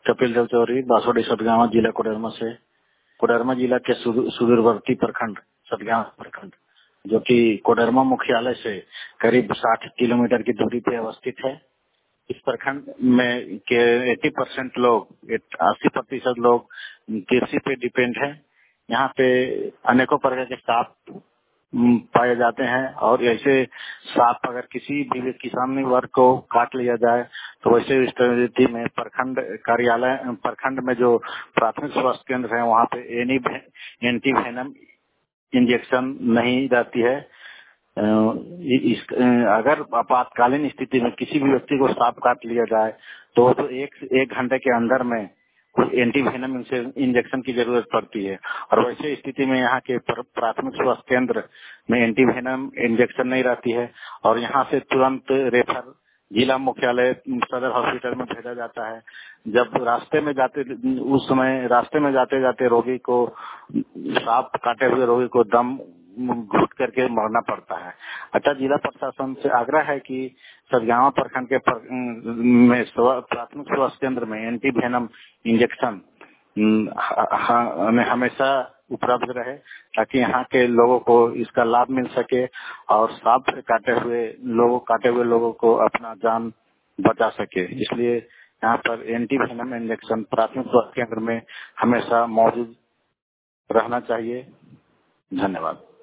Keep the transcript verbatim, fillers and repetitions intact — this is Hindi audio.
कपिल देव चौधरी, बासोडी सतगावा जिला कोडरमा से। कोडरमा जिला के सुदूरवर्ती प्रखंड सतगावा प्रखंड, जो कि कोडरमा मुख्यालय से करीब साठ किलोमीटर की दूरी पे अवस्थित है। इस प्रखंड में के अस्सी परसेंट लोग अस्सी प्रतिशत लोग कृषि पे डिपेंड है। यहाँ पे अनेकों प्रकार के सांप पाए जाते हैं और ऐसे सांप अगर किसी भी किसान वर्ग को काट लिया जाए तो वैसे स्थिति में प्रखंड कार्यालय प्रखंड में जो प्राथमिक स्वास्थ्य केंद्र है वहाँ पे एनी एंटी वेनम इंजेक्शन नहीं रहती है। इस, अगर आपातकालीन स्थिति में किसी भी व्यक्ति को सांप काट लिया जाए तो तो एक एक घंटे के अंदर में एंटी वेनम इंजेक्शन की जरूरत पड़ती है और वैसे स्थिति में यहाँ के प्राथमिक स्वास्थ्य केंद्र में एंटी वेनम इंजेक्शन नहीं रहती है और यहाँ से तुरंत रेफर जिला मुख्यालय सदर हॉस्पिटल में भेजा जाता है। जब रास्ते में जाते उस समय रास्ते में जाते जाते रोगी को सांप काटे हुए रोगी को दम घुट करके मरना पड़ता है। अच्छा, जिला प्रशासन से आग्रह है कि सतगावा प्रखंड के पर, में प्राथमिक स्वास्थ्य केंद्र में एंटी वेनम इंजेक्शन हमें हमेशा उपलब्ध रहे ताकि यहाँ के लोगों को इसका लाभ मिल सके और सांप से काटे हुए लोगों काटे हुए लोगों को अपना जान बचा सके। इसलिए यहाँ पर एंटी वेनम इंजेक्शन प्राथमिक स्वास्थ्य केंद्र में हमेशा मौजूद रहना चाहिए। धन्यवाद।